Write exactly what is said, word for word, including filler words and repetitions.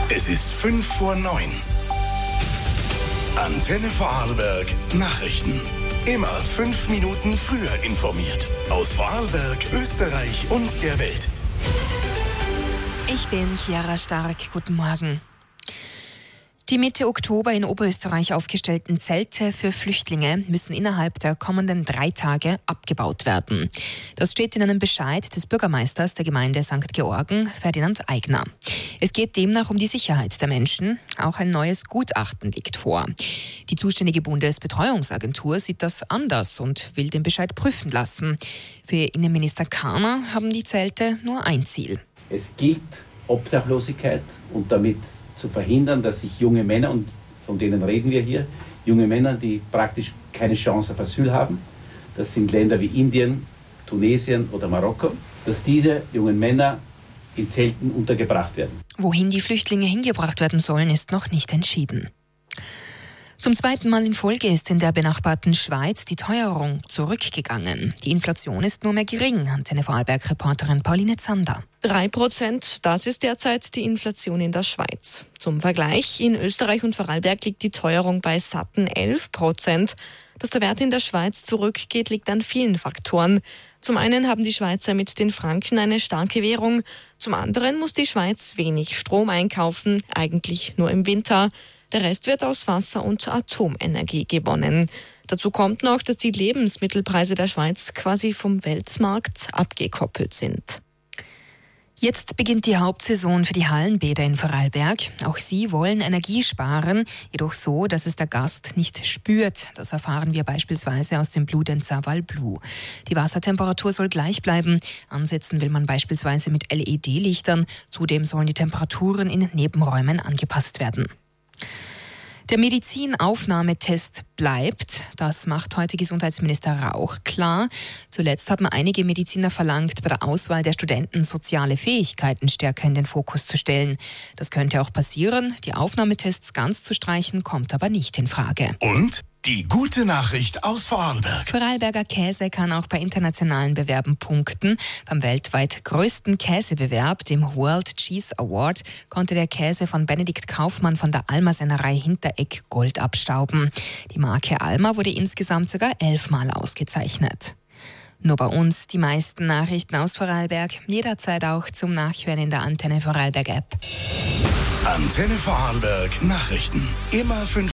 Es ist fünf vor neun. Antenne Vorarlberg Nachrichten. Immer fünf Minuten früher informiert. Aus Vorarlberg, Österreich und der Welt. Ich bin Chiara Stark. Guten Morgen. Die Mitte Oktober in Oberösterreich aufgestellten Zelte für Flüchtlinge müssen innerhalb der kommenden drei Tage abgebaut werden. Das steht in einem Bescheid des Bürgermeisters der Gemeinde Sankt Georgen, Ferdinand Eigner. Es geht demnach um die Sicherheit der Menschen. Auch ein neues Gutachten liegt vor. Die zuständige Bundesbetreuungsagentur sieht das anders und will den Bescheid prüfen lassen. Für Innenminister Kahner haben die Zelte nur ein Ziel. Es gilt Obdachlosigkeit und damit zu verhindern, dass sich junge Männer, und von denen reden wir hier, junge Männer, die praktisch keine Chance auf Asyl haben, das sind Länder wie Indien, Tunesien oder Marokko, dass diese jungen Männer in Zelten untergebracht werden. Wohin die Flüchtlinge hingebracht werden sollen, ist noch nicht entschieden. Zum zweiten Mal in Folge ist in der benachbarten Schweiz die Teuerung zurückgegangen. Die Inflation ist nur mehr gering, Antenne Vorarlberg-Reporterin Pauline Zander. Drei Prozent, das ist derzeit die Inflation in der Schweiz. Zum Vergleich, in Österreich und Vorarlberg liegt die Teuerung bei satten elf Prozent. Dass der Wert in der Schweiz zurückgeht, liegt an vielen Faktoren. Zum einen haben die Schweizer mit den Franken eine starke Währung. Zum anderen muss die Schweiz wenig Strom einkaufen, eigentlich nur im Winter. Der Rest wird aus Wasser- und Atomenergie gewonnen. Dazu kommt noch, dass die Lebensmittelpreise der Schweiz quasi vom Weltmarkt abgekoppelt sind. Jetzt beginnt die Hauptsaison für die Hallenbäder in Vorarlberg. Auch sie wollen Energie sparen, jedoch so, dass es der Gast nicht spürt. Das erfahren wir beispielsweise aus dem Bludenzer Valblue. Die Wassertemperatur soll gleich bleiben. Ansetzen will man beispielsweise mit L E D-Lichtern. Zudem sollen die Temperaturen in Nebenräumen angepasst werden. Der Medizinaufnahmetest bleibt. Das macht heute Gesundheitsminister Rauch klar. Zuletzt haben einige Mediziner verlangt, bei der Auswahl der Studenten soziale Fähigkeiten stärker in den Fokus zu stellen. Das könnte auch passieren. Die Aufnahmetests ganz zu streichen, kommt aber nicht in Frage. Und die gute Nachricht aus Vorarlberg. Vorarlberger Käse kann auch bei internationalen Bewerben punkten. Beim weltweit größten Käsebewerb, dem World Cheese Award, konnte der Käse von Benedikt Kaufmann von der Alma-Sennerei Hinteregg Gold abstauben. Die Marke Alma wurde insgesamt sogar elfmal ausgezeichnet. Nur bei uns die meisten Nachrichten aus Vorarlberg, jederzeit auch zum Nachhören in der Antenne Vorarlberg App. Antenne Vorarlberg Nachrichten. Immer fünf